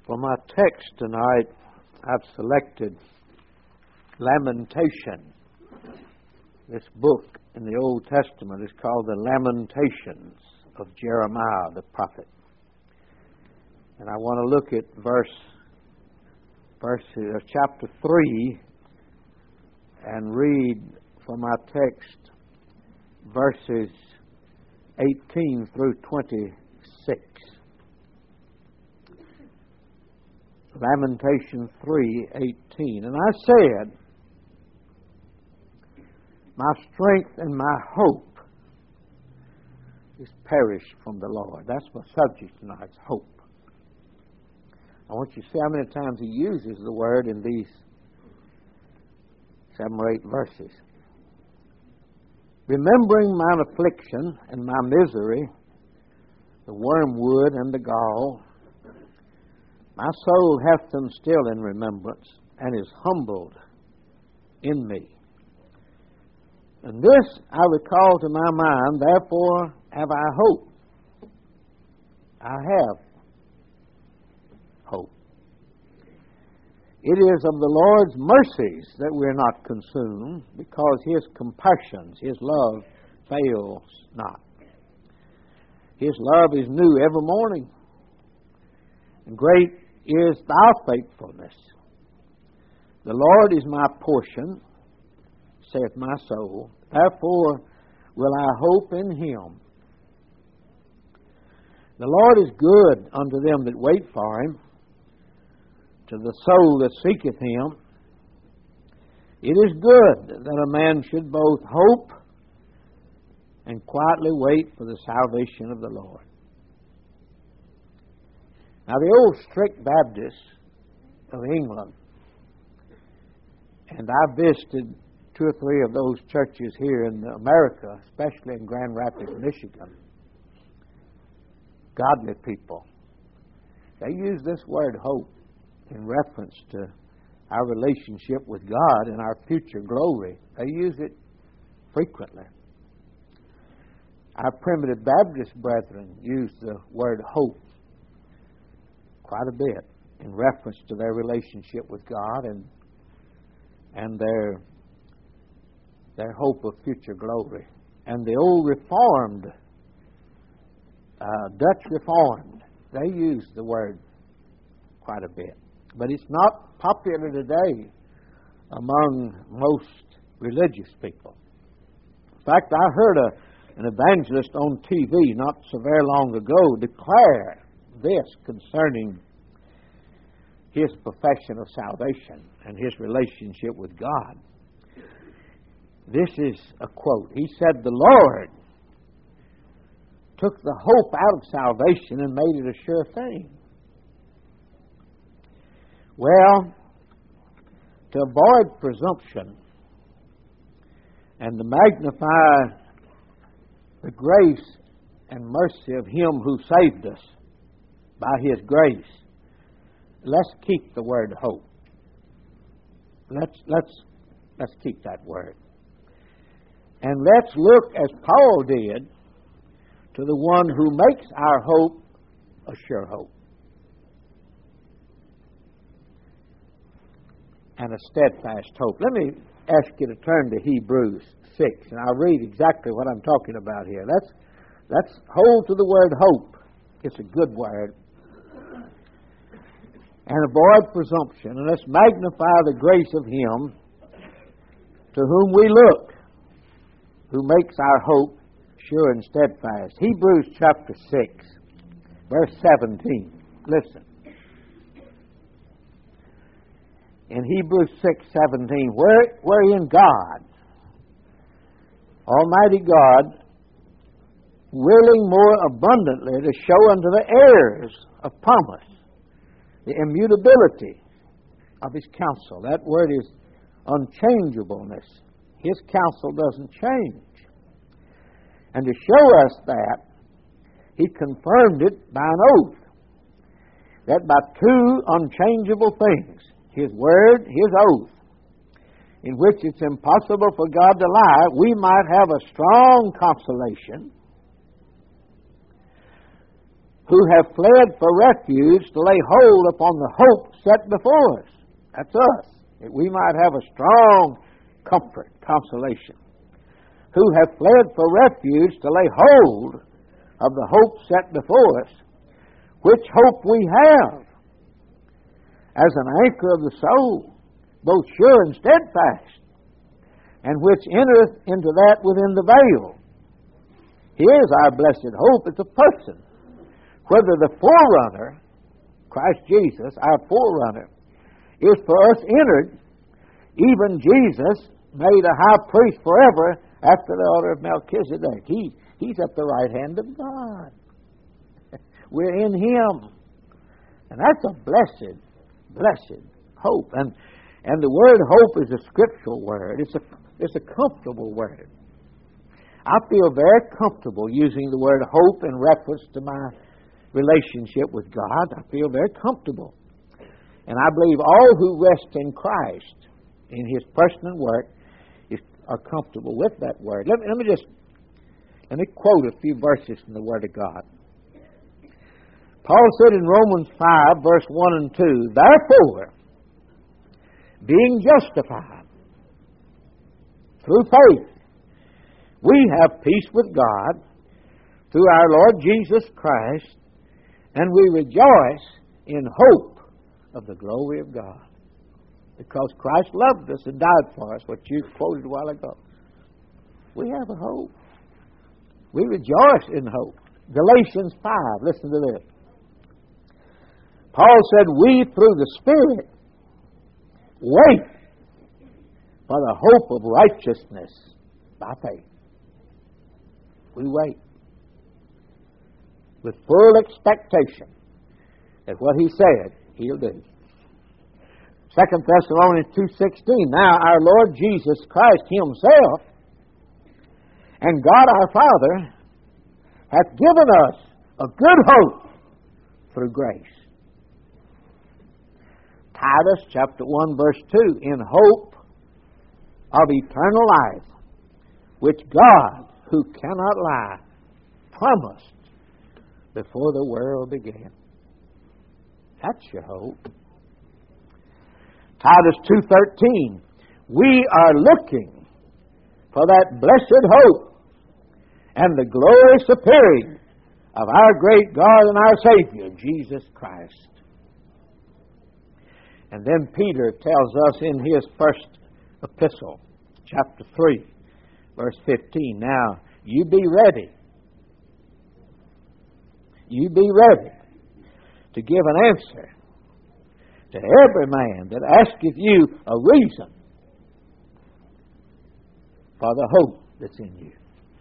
For my text tonight, I've selected Lamentation. This book in the Old Testament is called the Lamentations of Jeremiah the prophet. And I want to look at chapter 3 and read from our text verses 18 through 26. Lamentation 3:18. And I said, my strength and my hope is perished from the Lord. That's my subject tonight, hope. I want you to see how many times he uses the word in these 7 or 8 verses. Remembering mine affliction and my misery, the wormwood and the gall, my soul hath them still in remembrance, and is humbled in me. And this I recall to my mind, therefore have I hope. I have hope. It is of the Lord's mercies that we are not consumed, because His compassions, His love, fails not. His love is new every morning, and great is thy faithfulness. The Lord is my portion, saith my soul, therefore will I hope in Him. The Lord is good unto them that wait for Him, to the soul that seeketh Him. It is good that a man should both hope and quietly wait for the salvation of the Lord. Now, the old strict Baptists of England, and I visited 2 or 3 of those churches here in America, especially in Grand Rapids, Michigan. Godly people. They use this word hope in reference to our relationship with God and our future glory. They use it frequently. Our primitive Baptist brethren use the word hope quite a bit in reference to their relationship with God and their hope of future glory. And the old Reformed, Dutch Reformed, they use the word quite a bit. But it's not popular today among most religious people. In fact, I heard an evangelist on TV not so very long ago declare this concerning his profession of salvation and his relationship with God. This is a quote. He said, the Lord took the hope out of salvation and made it a sure thing. Well, to avoid presumption and to magnify the grace and mercy of Him who saved us by His grace, let's keep the word hope. Let's keep that word. And let's look, as Paul did, to the one who makes our hope a sure hope and a steadfast hope. Let me ask you to turn to Hebrews 6, and I'll read exactly what I'm talking about here. Let's hold to the word hope. It's a good word. And avoid presumption, and let's magnify the grace of Him to whom we look, who makes our hope sure and steadfast. Hebrews chapter 6, verse 17. Listen. In Hebrews 6:17, wherein God, Almighty God, willing more abundantly to show unto the heirs of promise the immutability of His counsel. That word is unchangeableness. His counsel doesn't change. And to show us that, He confirmed it by an oath, that by 2 unchangeable things, His word, His oath, in which it's impossible for God to lie, we might have a strong consolation who have fled for refuge to lay hold upon the hope set before us. That's us, that we might have a strong comfort, consolation. Who have fled for refuge to lay hold of the hope set before us, which hope we have as an anchor of the soul, both sure and steadfast, and which entereth into that within the veil. Here's our blessed hope. It's a person. Whether the forerunner, Christ Jesus, our forerunner, is for us entered, even Jesus made a high priest forever after the order of Melchizedek. He's at the right hand of God. We're in Him. And that's a blessed hope. And the word hope is a scriptural word. It's a comfortable word. I feel very comfortable using the word hope in reference to my relationship with God. I feel very comfortable. And I believe all who rest in Christ, in His person and work, are comfortable with that word. Let me quote a few verses from the Word of God. Paul said in Romans 5, verse 1 and 2, therefore, being justified through faith, we have peace with God through our Lord Jesus Christ, and we rejoice in hope of the glory of God. Because Christ loved us and died for us, what you quoted a while ago. We have a hope. We rejoice in hope. Galatians 5, listen to this. Paul said, we through the Spirit wait for the hope of righteousness by faith. We wait with full expectation that what He said, He'll do. 2 Thessalonians 2:16, now our Lord Jesus Christ Himself and God our Father hath given us a good hope through grace. Titus chapter 1 verse 2, in hope of eternal life, which God, who cannot lie, promised before the world began. That's your hope. Titus 2:13, we are looking for that blessed hope and the glorious appearing of our great God and our Savior, Jesus Christ. And then Peter tells us in his first epistle, chapter 3, verse 15, now you be ready. You be ready to give an answer to every man that asketh you a reason for the hope that's in you.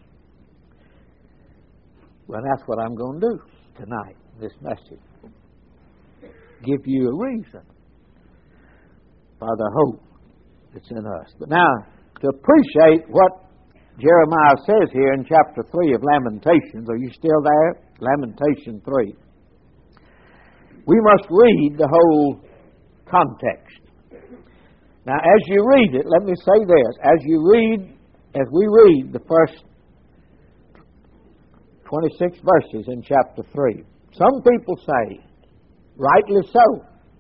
Well, that's what I'm going to do tonight, this message. Give you a reason for the hope that's in us. But now, to appreciate what Jeremiah says here in chapter 3 of Lamentations, are you still there? Lamentation 3. We must read the whole context. Now, as you read it, let me say this. As we read the first 26 verses in chapter 3, some people say, rightly so,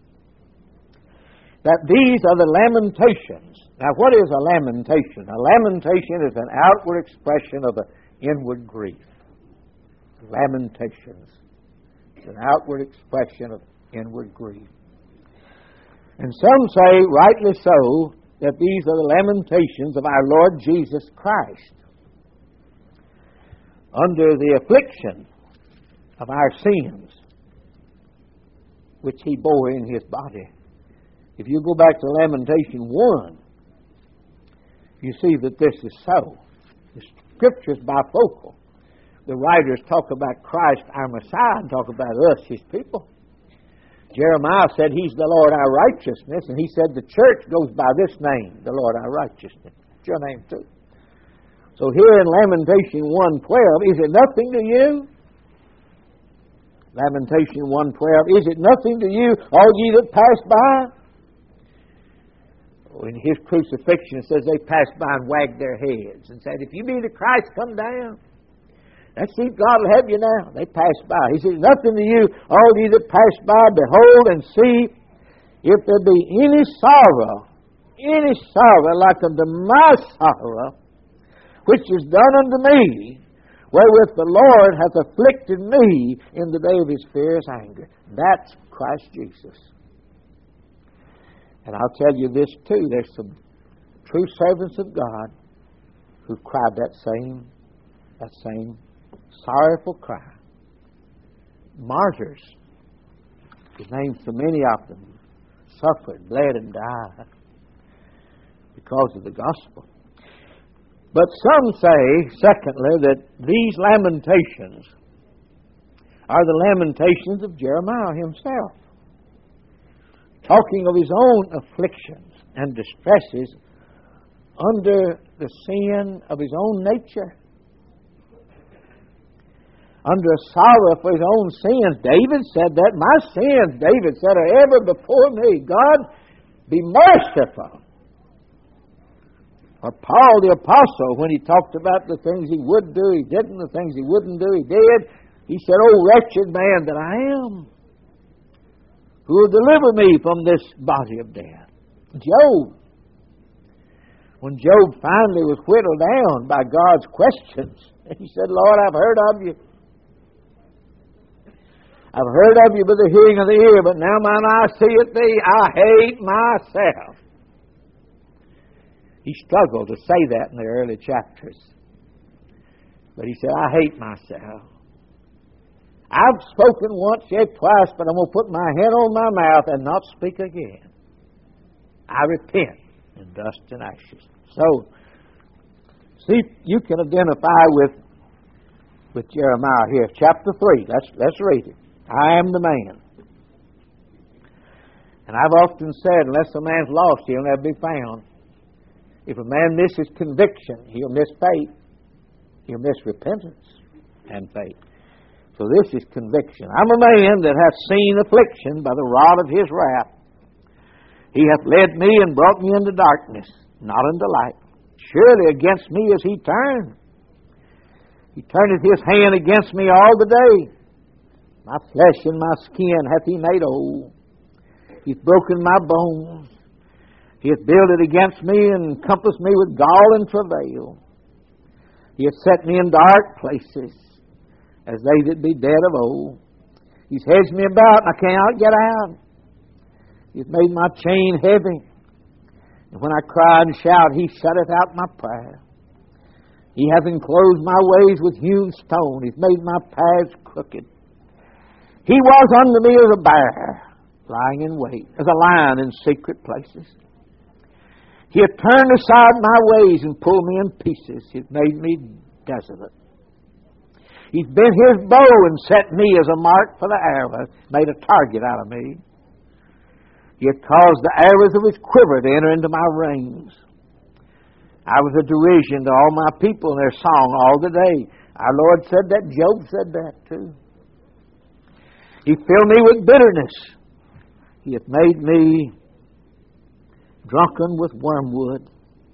that these are the lamentations. Now, what is a lamentation? A lamentation is an outward expression of an inward grief. Lamentations. It's an outward expression of inward grief. And some say, rightly so, that these are the lamentations of our Lord Jesus Christ under the affliction of our sins, which He bore in His body. If you go back to Lamentation 1, you see that this is so. The Scripture's bifocal. The writers talk about Christ, our Messiah, and talk about us, His people. Jeremiah said He's the Lord our righteousness, and he said the church goes by this name, the Lord our righteousness. It's your name too. So here in Lamentation 1:12, is it nothing to you? Lamentation 1:12, is it nothing to you, all ye that pass by? In His crucifixion, it says they passed by and wagged their heads and said, if you be the Christ, come down. That sheep, God will have you now. They passed by. He says, nothing to you, all ye that pass by, behold and see, if there be any sorrow like unto my sorrow, which is done unto me, wherewith the Lord hath afflicted me in the day of His fierce anger. That's Christ Jesus. And I'll tell you this too, there's some true servants of God who cried that same sorrowful cry. Martyrs. His names, so many of them suffered, bled, and died because of the gospel. But some say, secondly, that these lamentations are the lamentations of Jeremiah himself, talking of his own afflictions and distresses under the sin of his own nature, under a sorrow for his own sins. David said that. My sins, David said, are ever before me. God, be merciful. Or Paul the Apostle, when he talked about the things he would do, he didn't, the things he wouldn't do, he did. He said, "O wretched man that I am, who will deliver me from this body of death?" Job. When Job finally was whittled down by God's questions, he said, "Lord, I've heard of you. I've heard of you by the hearing of the ear, but now mine eye seeth thee. I hate myself." He struggled to say that in the early chapters. But he said, "I hate myself. I've spoken once, yet twice, but I'm going to put my hand on my mouth and not speak again. I repent in dust and ashes." So, see, you can identify with Jeremiah here. Chapter 3, let's read it. I am the man. And I've often said, unless a man's lost, he'll never be found. If a man misses conviction, he'll miss faith. He'll miss repentance and faith. So this is conviction. I'm a man that hath seen affliction by the rod of His wrath. He hath led me and brought me into darkness, not unto light. Surely against me is He turned. He turneth His hand against me all the day. My flesh and my skin hath He made old. He's broken my bones. He hath builded against me and compassed me with gall and travail. He hath set me in dark places, as they that be dead of old. He's hedged me about, and I cannot get out. He's made my chain heavy. And when I cry and shout, He shutteth out my prayer. He hath enclosed my ways with hewn stone. He's made my paths crooked. He was unto me as a bear, lying in wait, as a lion in secret places. He hath turned aside my ways and pulled me in pieces. He hath made me desolate. He's bent His bow and set me as a mark for the arrow, made a target out of me. He hath caused the arrows of His quiver to enter into my reins. I was a derision to all my people in their song all the day. Our Lord said that. Job said that too. He filled me with bitterness. He hath made me drunken with wormwood.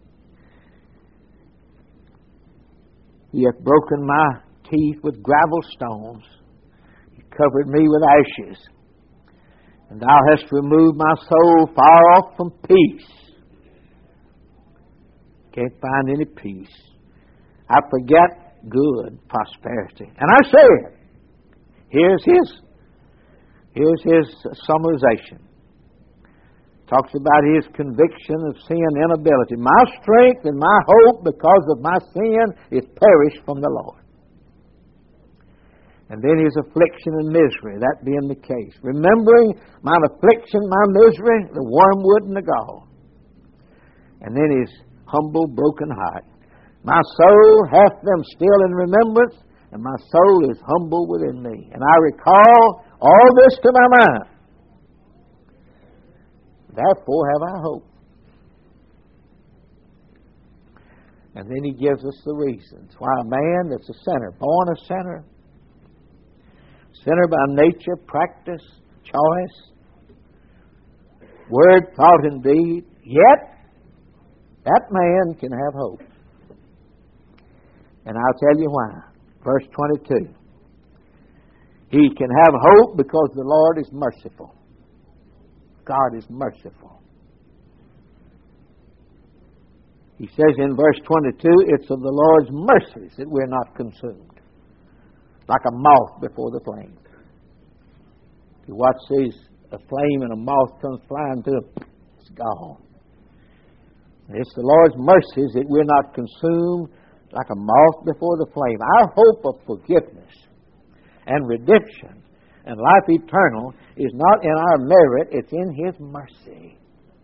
He hath broken my teeth with gravel stones. He covered me with ashes. And Thou hast removed my soul far off from peace. Can't find any peace. I forget good prosperity. And I said, here's his summarization. Talks about his conviction of sin inability. My strength and my hope because of my sin is perished from the Lord. And then his affliction and misery, that being the case. Remembering mine affliction, my misery, the wormwood and the gall. And then his humble, broken heart. My soul hath them still in remembrance, and my soul is humble within me. And I recall all this to my mind. Therefore have I hope. And then he gives us the reasons why a man that's a sinner, born a sinner, sinner by nature, practice, choice, word, thought, and deed, yet that man can have hope. And I'll tell you why. Verse 22. He can have hope because the Lord is merciful. God is merciful. He says in verse 22, it's of the Lord's mercies that we're not consumed, like a moth before the flame. You watch a flame and a moth comes flying to it, it's gone. It's the Lord's mercies that we're not consumed like a moth before the flame. Our hope of forgiveness and redemption and life eternal is not in our merit, it's in His mercy.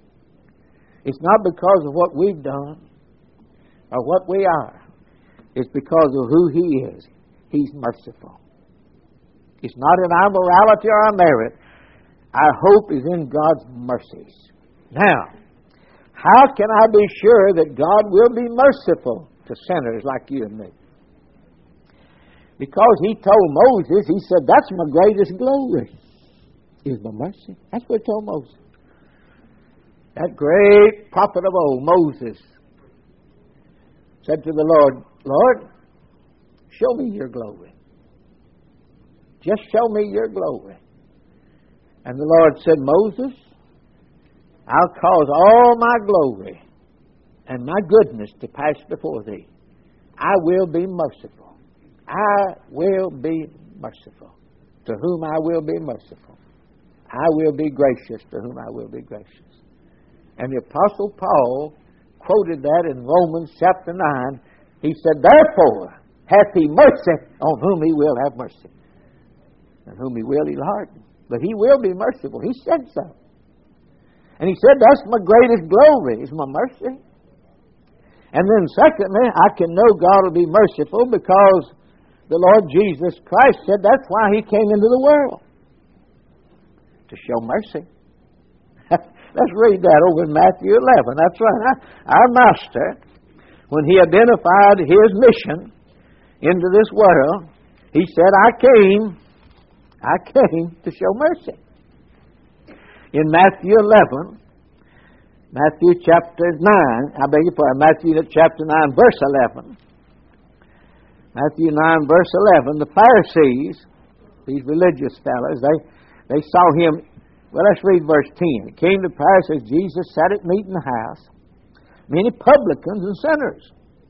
It's not because of what we've done or what we are. It's because of who He is. He's merciful. It's not in our morality or our merit. Our hope is in God's mercies. Now, how can I be sure that God will be merciful to sinners like you and me? Because He told Moses, He said, that's my greatest glory, is my mercy. That's what He told Moses. That great prophet of old, Moses, said to the Lord, Lord, show me your glory. Just show me your glory. And the Lord said, Moses, I'll cause all my glory and my goodness to pass before thee. I will be merciful. I will be merciful. To whom I will be merciful. I will be gracious to whom I will be gracious. And the Apostle Paul quoted that in Romans chapter 9. He said, therefore hath He mercy on whom He will have mercy. And whom He will, He'll harden. But He will be merciful. He said so. And He said, that's my greatest glory, is my mercy. And then secondly, I can know God will be merciful because the Lord Jesus Christ said that's why He came into the world. To show mercy. Let's read that over in Matthew 11. That's right. Our Master, when He identified His mission into this world, He said, I came to show mercy. In Matthew 11, Matthew chapter 9, Matthew chapter 9, verse 11. Matthew 9, verse 11, the Pharisees, these religious fellows, they saw Him. Well, let's read verse 10. It came to pass as Jesus sat at meat in the house, many publicans and sinners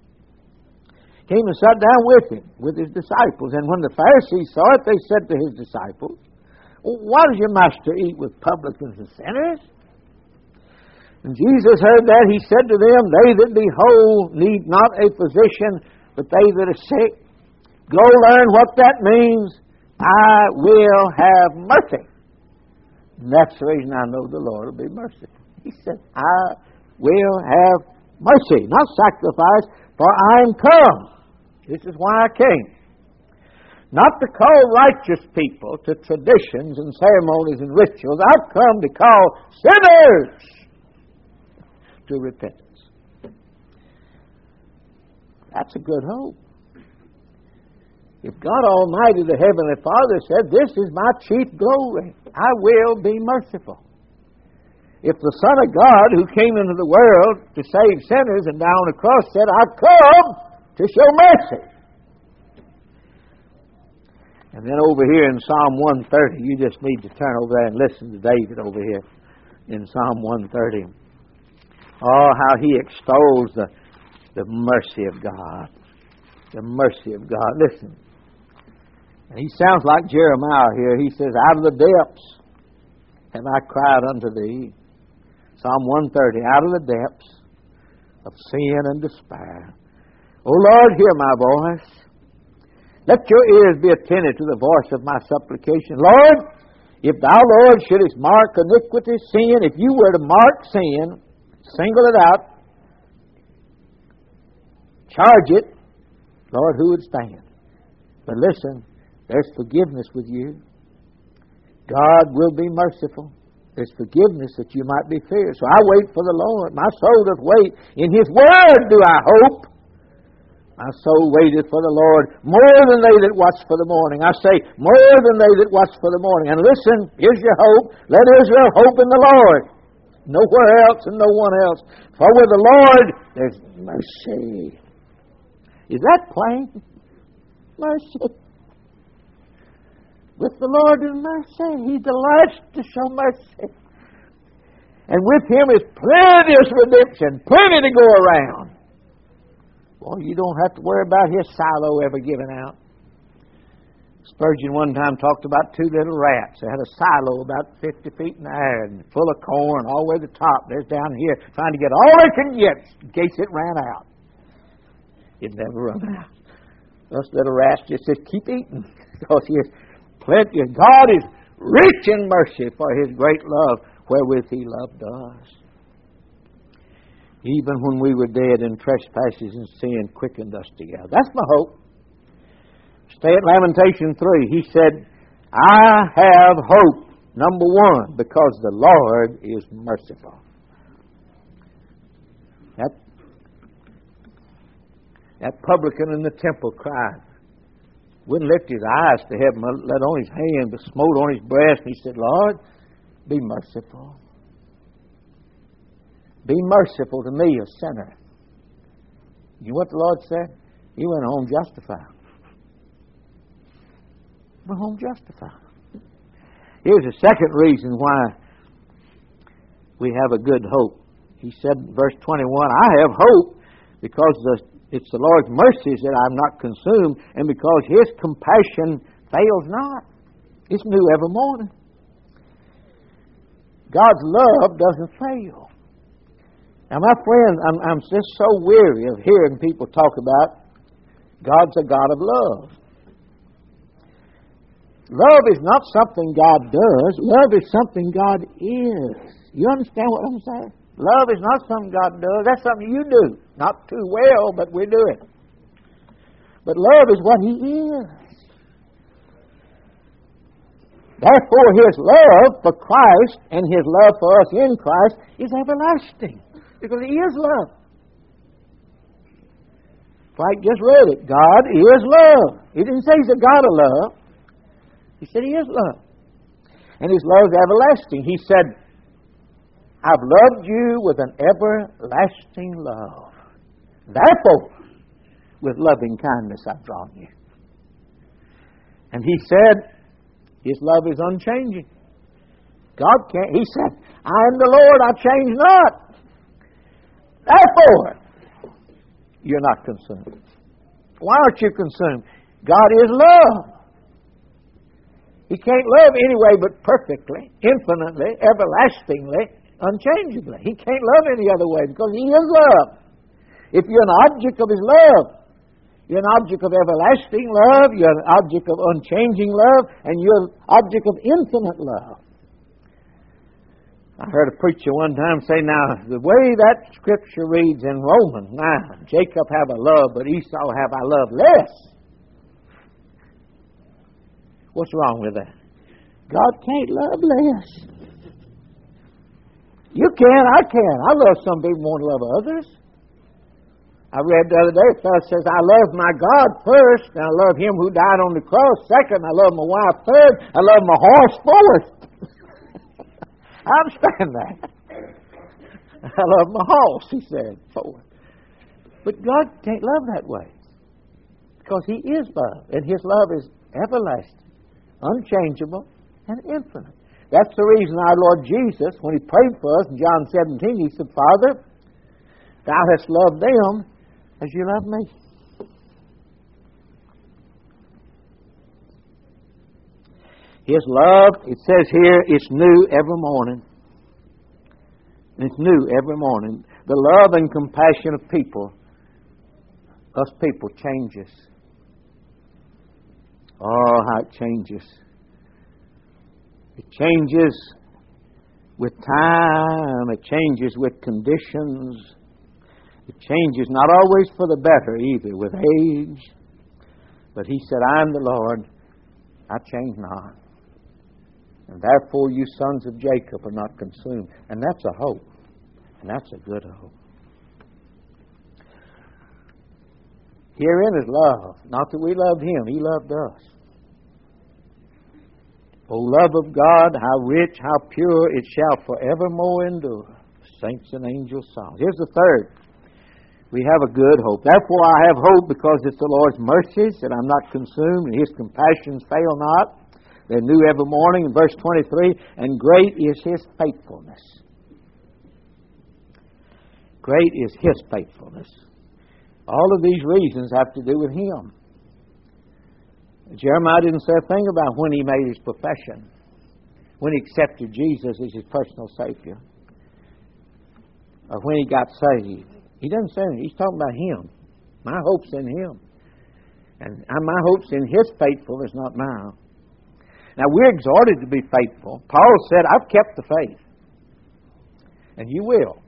came and sat down with Him, with His disciples. And when the Pharisees saw it, they said to His disciples, why does your Master eat with publicans and sinners? And Jesus heard that. He said to them, they that be whole need not a physician, but they that are sick. Go learn what that means. I will have mercy. And that's the reason I know the Lord will be merciful. He said, I will have mercy, not sacrifice, for I am come. This is why I came. Not to call righteous people to traditions and ceremonies and rituals. I've come to call sinners to repentance. That's a good hope. If God Almighty, the Heavenly Father, said, this is my chief glory, I will be merciful. If the Son of God, who came into the world to save sinners and died on the cross, said, I've come to show mercy. And then over here in Psalm 130, you just need to turn over there and listen to David over here in Psalm 130. Oh, how he extols the mercy of God. The mercy of God. Listen. And he sounds like Jeremiah here. He says, out of the depths have I cried unto thee. Psalm 130, out of the depths of sin and despair. O Lord, hear my voice. Let your ears be attentive to the voice of my supplication. Lord, if thou, Lord, shouldest mark iniquity, sin, if you were to mark sin, single it out, charge it, Lord, who would stand? But listen, there's forgiveness with you. God will be merciful. There's forgiveness that you might be feared. So I wait for the Lord. My soul doth wait. In His word do I hope. My soul waiteth for the Lord more than they that watch for the morning. I say, more than they that watch for the morning. And listen, here's your hope. Let Israel hope in the Lord. Nowhere else and no one else. For with the Lord there's mercy. Is that plain? mercy. With the Lord is mercy. He delights to show mercy. And with Him is plenteous redemption, plenty to go around. Well, you don't have to worry about His silo ever giving out. Spurgeon one time talked about two little rats. They had a silo about 50 feet in the air and full of corn all the way to the top. They're down here trying to get all they can get in case it ran out. It never run out. Those little rats just said, keep eating. Because He is plenty. God is rich in mercy for His great love wherewith He loved us. Even when we were dead in trespasses and sin, quickened us together. That's my hope. Stay at Lamentation 3. He said, I have hope, number one, because the Lord is merciful. That publican in the temple cried. Wouldn't lift his eyes to heaven, let on his hand, but smote on his breast. And he said, Lord, be merciful. Be merciful to me, a sinner. You know what the Lord said? He went home justified. Went home justified. Here's a second reason why we have a good hope. He said in verse 21, I have hope because it's the Lord's mercies that I'm not consumed, and because His compassion fails not. It's new every morning. God's love doesn't fail. Now, my friends, I'm just so weary of hearing people talk about God's a God of love. Love is not something God does. Love is something God is. You understand what I'm saying? Love is not something God does. That's something you do. Not too well, but we do it. But love is what He is. Therefore, His love for Christ and His love for us in Christ is everlasting. Because He is love. Frank just read it. God is love. He didn't say He's a God of love. He said He is love. And His love is everlasting. He said, I've loved you with an everlasting love. Therefore, with loving kindness I've drawn you. And He said, His love is unchanging. God can't. He said, I am the Lord, I change not. Therefore, you're not consumed. Why aren't you consumed? God is love. He can't love anyway but perfectly, infinitely, everlastingly, unchangeably. He can't love any other way because He is love. If you're an object of His love, you're an object of everlasting love, you're an object of unchanging love, and you're an object of infinite love. I heard a preacher one time say, now, the way that scripture reads in Romans 9, Jacob have I love, but Esau have I love less. What's wrong with that? God can't love less. You can, I can. I love some people more than love others. I read the other day, a fellow says, I love my God first, and I love Him who died on the cross second, I love my wife third, I love my horse fourth. I understand that. I love my horse, he said, fourth. But God can't love that way. Because He is love, and His love is everlasting, unchangeable, and infinite. That's the reason our Lord Jesus, when He prayed for us in John 17, He said, Father, Thou hast loved them as You love me. His love, it says here, it's new every morning. It's new every morning. The love and compassion of people, us people, changes. Oh, how it changes. It changes with time. It changes with conditions. It changes not always for the better either, with age. But He said, I am the Lord, I change not. And therefore you sons of Jacob are not consumed. And that's a hope. And that's a good hope. Herein is love. Not that we loved Him, He loved us. O love of God, how rich, how pure, it shall forevermore endure. Saints and angels' songs. Here's the third. We have a good hope. Therefore I have hope, because it's the Lord's mercies that I'm not consumed, and His compassions fail not. They're new every morning. In verse 23, and great is His faithfulness. Great is His faithfulness. All of these reasons have to do with Him. Jeremiah didn't say a thing about when he made his profession, when he accepted Jesus as his personal Savior, or when he got saved. He doesn't say anything. He's talking about Him. My hope's in Him. And my hope's in His faithfulness, not mine. Now, we're exhorted to be faithful. Paul said, I've kept the faith. And you will.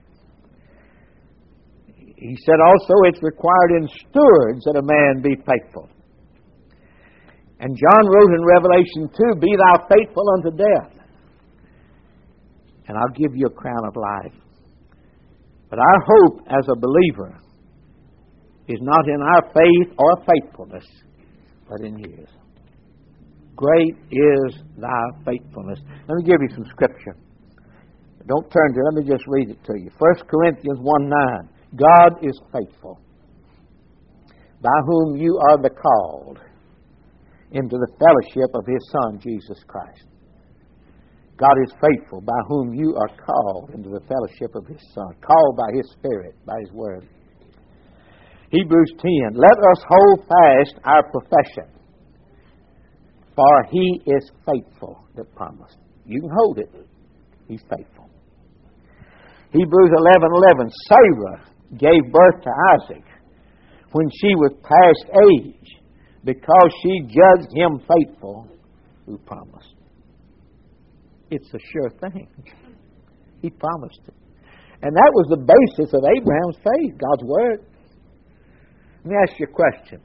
He said also, it's required in stewards that a man be faithful. And John wrote in Revelation 2, be thou faithful unto death, and I'll give you a crown of life. But our hope as a believer is not in our faith or faithfulness, but in His. Great is thy faithfulness. Let me give you some scripture. Don't turn to it. Let me just read it to you. 1 Corinthians 1:9. God is faithful, by whom you are the called into the fellowship of His Son, Jesus Christ. God is faithful, by whom you are called into the fellowship of His Son, called by His Spirit, by His Word. Hebrews 10, let us hold fast our profession, for He is faithful that promised. You can hold it. He's faithful. Hebrews 11:11, Sarah gave birth to Isaac when she was past age, because she judged him faithful who promised. It's a sure thing. He promised it. And that was the basis of Abraham's faith, God's Word. Let me ask you a question.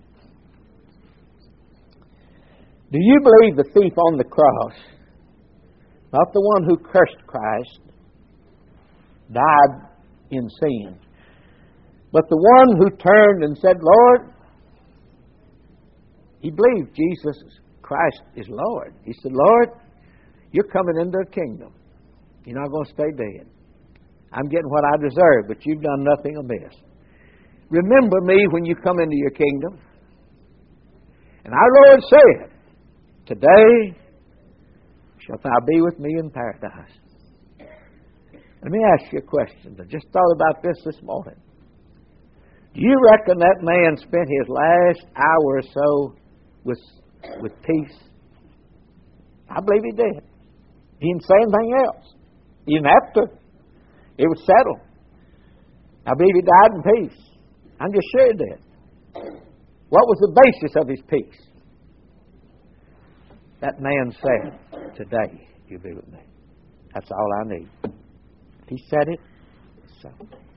Do you believe the thief on the cross, not the one who cursed Christ, died in sin, but the one who turned and said, Lord, he believed Jesus Christ is Lord. He said, Lord, you're coming into a kingdom. You're not going to stay dead. I'm getting what I deserve, but you've done nothing amiss. Remember me when you come into your kingdom. And our Lord said, today shalt thou be with me in paradise. Let me ask you a question. I just thought about this morning. Do you reckon that man spent his last hour or so with peace? I believe he did. He didn't say anything else. He didn't have to. It was settled. I believe he died in peace. I'm just sure he did. What was the basis of his peace? That man said, today you'll be with me. That's all I need. He said it, so.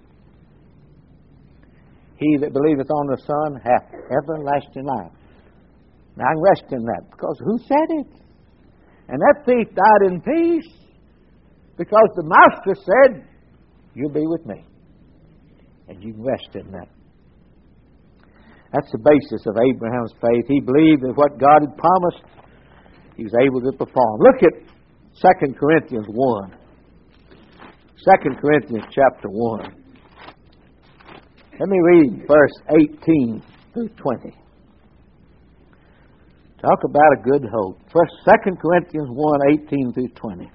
He that believeth on the Son hath everlasting life. Now I can rest in that, because who said it? And that thief died in peace, because the Master said, you'll be with me. And you can rest in that. That's the basis of Abraham's faith. He believed that what God had promised, he was able to perform. Look at 2 Corinthians 1. 2 Corinthians chapter 1. Let me read verse 18 through 20. Talk about a good hope. First, 2 Corinthians 1, 18 through 20.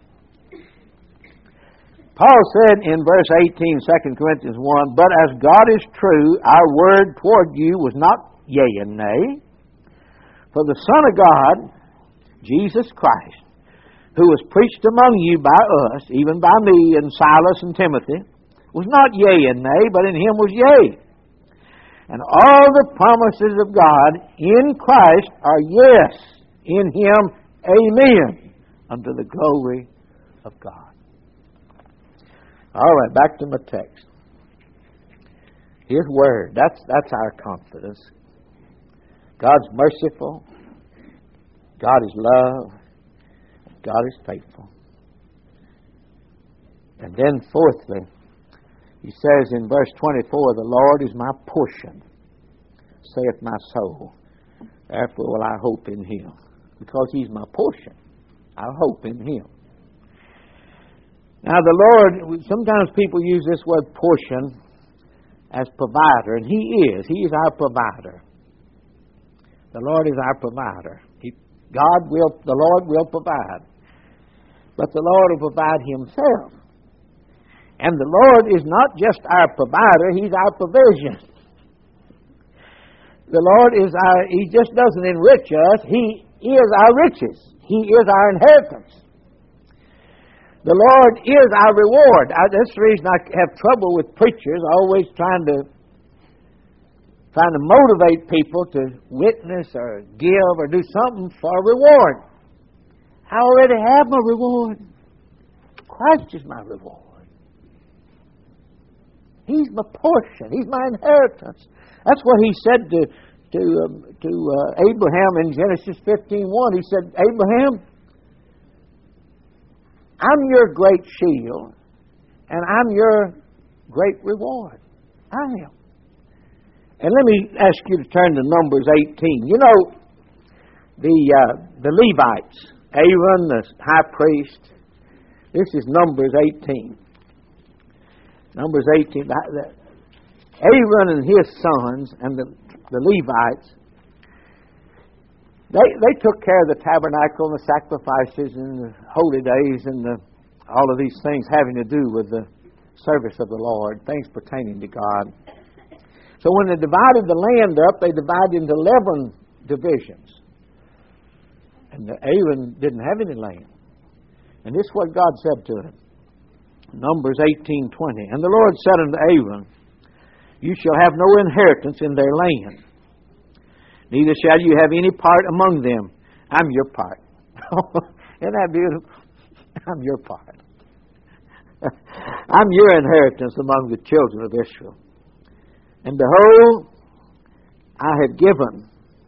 Paul said in verse 18, 2 Corinthians 1, but as God is true, our word toward you was not yea and nay. For the Son of God, Jesus Christ, who was preached among you by us, even by me and Silas and Timothy, was not yea and nay, but in him was yea. And all the promises of God in Christ are yes, in him, amen, unto the glory of God. All right, back to my text. His Word, that's our confidence. God's merciful. God is love. God is faithful. And then fourthly, he says in verse 24, the Lord is my portion, saith my soul. Therefore will I hope in him. Because he's my portion, I hope in him. Now the Lord, sometimes people use this word portion as provider, and He is. He is our provider. The Lord is our provider. The Lord will provide. But the Lord will provide Himself. And the Lord is not just our provider, He's our provision. The Lord is He just doesn't enrich us, He is our riches. He is our inheritance. The Lord is our reward. That's the reason I have trouble with preachers, always trying to motivate people to witness or give or do something for a reward. I already have my reward. Christ is my reward. He's my portion. He's my inheritance. That's what He said to Abraham in Genesis 15:1. He said, Abraham, I'm your great shield, and I'm your great reward. I am. And let me ask you to turn to Numbers 18. You know, the Levites, Aaron, the high priest. This is Numbers 18. Numbers 18. Aaron and his sons and the Levites, they took care of the tabernacle and the sacrifices and the holy days and all of these things having to do with the service of the Lord, things pertaining to God. So when they divided the land up, they divided into 11 divisions. And Aaron didn't have any land. And this is what God said to him. Numbers 18:20. And the Lord said unto Aaron, You shall have no inheritance in their land, neither shall you have any part among them. I'm your part. Isn't that beautiful? I'm your part. I'm your inheritance among the children of Israel. And behold, I have given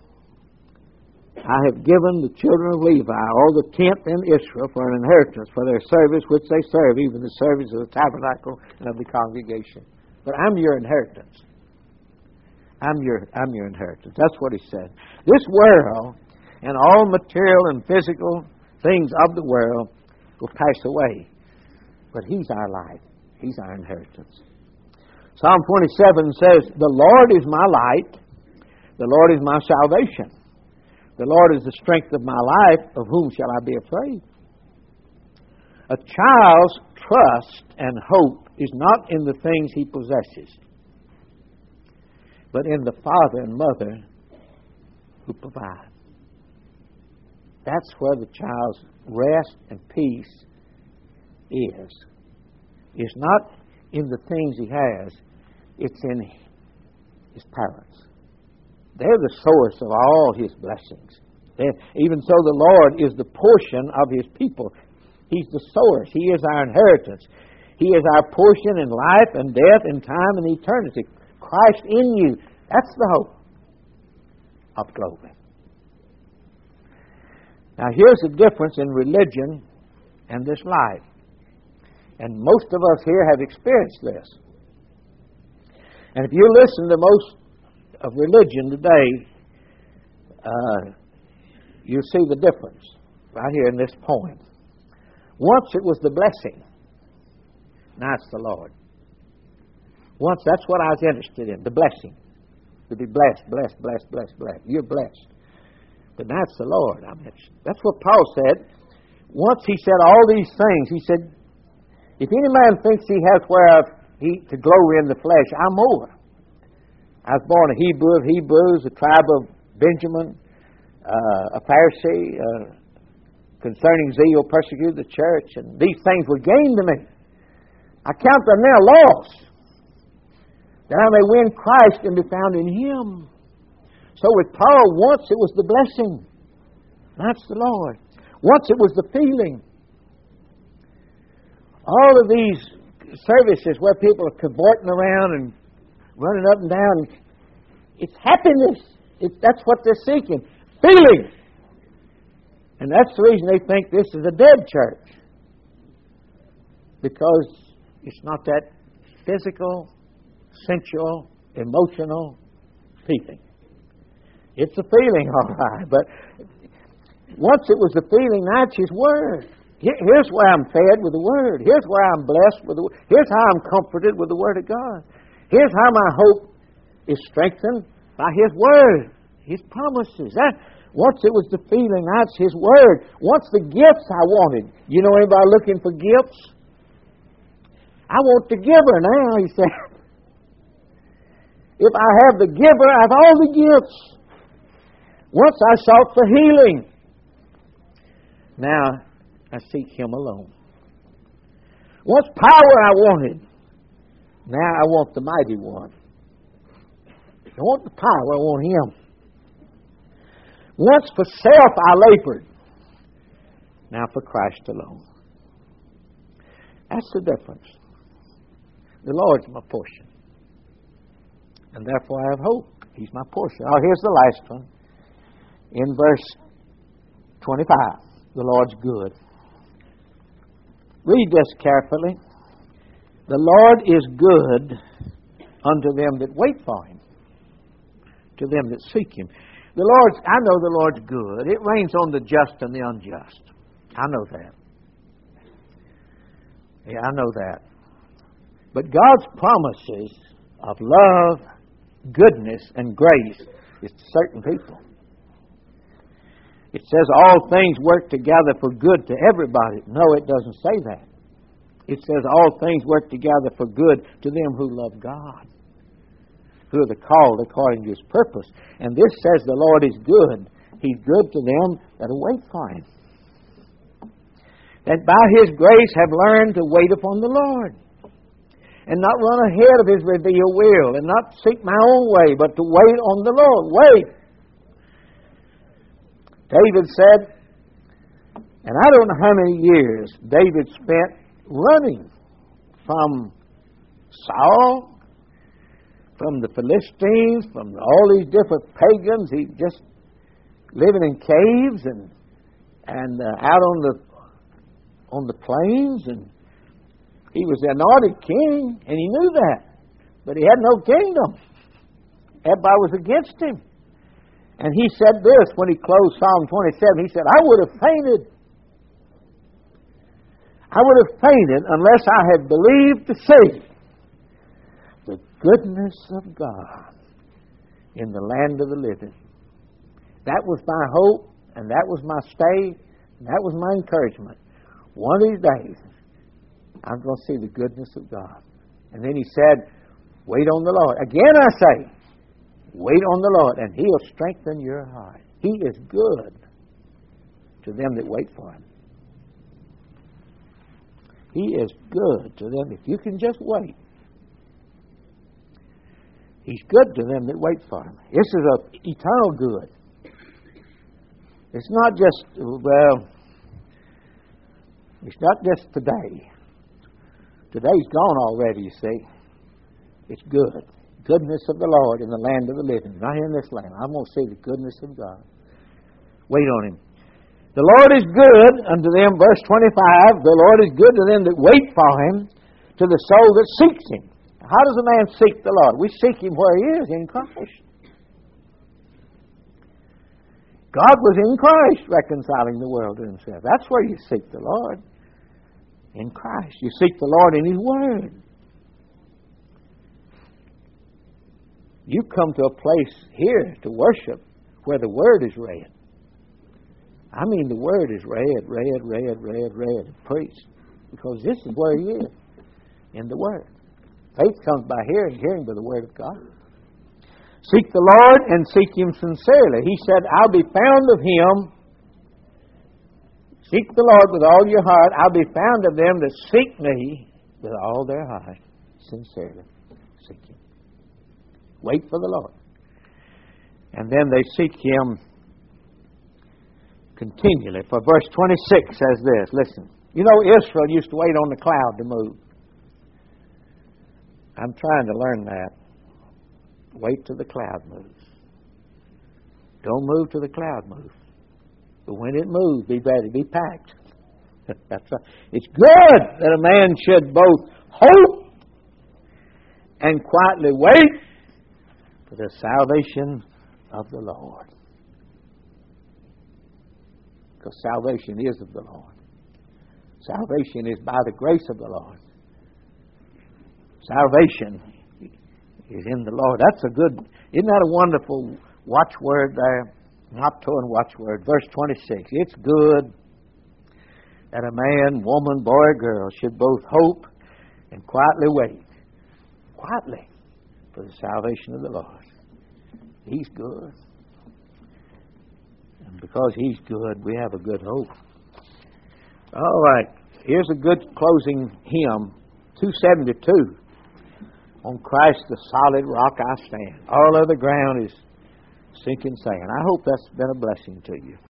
the children of Levi all the tenth in Israel for an inheritance for their service which they serve, even the service of the tabernacle and of the congregation. But I'm your inheritance. I'm your inheritance. That's what He said. This world and all material and physical things of the world will pass away. But He's our life. He's our inheritance. Psalm 27 says, The Lord is my light. The Lord is my salvation. The Lord is the strength of my life. Of whom shall I be afraid? A child's trust and hope is not in the things he possesses, but in the father and mother who provide. That's where the child's rest and peace is. It's not in the things he has. It's in his parents. They're the source of all his blessings. Even so, the Lord is the portion of His people. He's the source. He is our inheritance. He is our portion in life and death and time and eternity. Christ in you. That's the hope of glory. Now, here's the difference in religion and this life. And most of us here have experienced this. And if you listen to most of religion today, you'll see the difference right here in this point. Once it was the blessing. Now it's the Lord. Once that's what I was interested in, the blessing. To be blessed, blessed, blessed, blessed, blessed. You're blessed. But now it's the Lord I'm interested in. That's what Paul said. Once he said all these things, he said, if any man thinks he has whereof to glory in the flesh, I'm more. I was born a Hebrew of Hebrews, a tribe of Benjamin, a Pharisee, concerning zeal persecuted the church, and these things were gained to me. I count them now loss, that I may win Christ and be found in Him. So with Paul, once it was the blessing. That's the Lord. Once it was the feeling. All of these services where people are cavorting around and running up and down, it's happiness. That's what they're seeking. Feeling. And that's the reason they think this is a dead church. Because it's not that physical, sensual, emotional feeling. It's a feeling, all right. But once it was the feeling, now it's His Word. Here's where I'm fed with the Word. Here's where I'm blessed with the Word. Here's how I'm comforted with the Word of God. Here's how my hope is strengthened by His Word, His promises. Once it was the feeling, now it's His Word. Once the gifts I wanted. You know anybody looking for gifts? I want the giver now, he said. If I have the giver, I have all the gifts. Once I sought for healing. Now I seek Him alone. Once power I wanted. Now I want the mighty one. I want the power, I want Him. Once for self I labored. Now for Christ alone. That's the difference. The Lord's my portion. And therefore I have hope. He's my portion. Oh, here's the last one. In verse 25. The Lord's good. Read this carefully. The Lord is good unto them that wait for Him, to them that seek Him. I know the Lord's good. It rains on the just and the unjust. I know that. Yeah, I know that. But God's promises of love, goodness, and grace is to certain people. It says all things work together for good to everybody. No, it doesn't say that. It says all things work together for good to them who love God, who are the called according to His purpose. And this says the Lord is good. He's good to them that wait for Him. That by His grace have learned to wait upon the Lord. And not run ahead of His revealed will. And not seek my own way, but to wait on the Lord. Wait. David said, and I don't know how many years David spent running from Saul, from the Philistines, from all these different pagans. He just living in caves and out on the plains, and he was the anointed king, and he knew that, but he had no kingdom. Everybody was against him. And he said this when he closed Psalm 27. He said, I would have fainted. I would have fainted unless I had believed to see the goodness of God in the land of the living. That was my hope, and that was my stay, and that was my encouragement. One of these days, I'm going to see the goodness of God. And then he said, wait on the Lord. Again I say, wait on the Lord, and He'll strengthen your heart. He is good to them that wait for Him. He is good to them if you can just wait. He's good to them that wait for Him. This is an eternal good. It's not just, it's not just today. Today's gone already, you see. It's good. Goodness of the Lord in the land of the living. Not in this land. I'm going to see the goodness of God. Wait on Him. The Lord is good unto them, verse 25. The Lord is good to them that wait for Him, to the soul that seeks Him. How does a man seek the Lord? We seek Him where He is, in Christ. God was in Christ reconciling the world to Himself. That's where you seek the Lord. In Christ. You seek the Lord in His Word. You come to a place here to worship where the Word is read. I mean, the Word is read, and preached. Because this is where He is, in the Word. Faith comes by hearing, hearing by the Word of God. Seek the Lord and seek Him sincerely. He said, I'll be found of Him. Seek the Lord with all your heart. I'll be found of them that seek Me with all their heart. Sincerely seek Him. Wait for the Lord. And then they seek Him continually. For verse 26 says this. Listen. You know, Israel used to wait on the cloud to move. I'm trying to learn that. Wait till the cloud moves. Don't move till the cloud moves. But when it moves, be ready, be packed. That's right. It's good that a man should both hope and quietly wait for the salvation of the Lord. Because salvation is of the Lord. Salvation is by the grace of the Lord. Salvation is in the Lord. That's a good, isn't that a wonderful watchword there? Motto and watchword. Verse 26. It's good that a man, woman, boy, or girl should both hope and quietly wait. Quietly for the salvation of the Lord. He's good. And because He's good, we have a good hope. All right. Here's a good closing hymn, 272. On Christ the solid rock I stand. All other ground is sinking sand. I hope that's been a blessing to you.